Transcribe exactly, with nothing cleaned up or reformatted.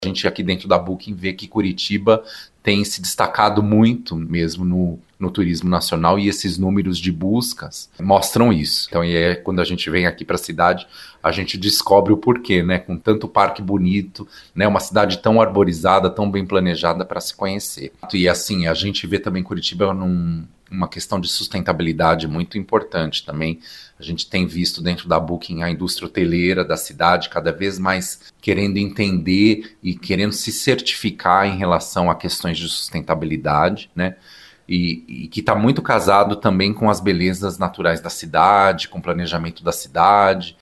A gente aqui dentro da Booking vê que Curitiba tem se destacado muito mesmo no, no turismo nacional e esses números de buscas mostram isso. Então, e é quando a gente vem aqui para a cidade, a gente descobre o porquê, né? Com tanto parque bonito, né? Uma cidade tão arborizada, tão bem planejada para se conhecer. E assim, a gente vê também Curitiba num, uma questão de sustentabilidade muito importante também. A gente tem visto dentro da Booking a indústria hoteleira da cidade cada vez mais querendo entender e querendo se certificar em relação a questões de sustentabilidade, né? E, e que está muito casado também com as belezas naturais da cidade, com o planejamento da cidade.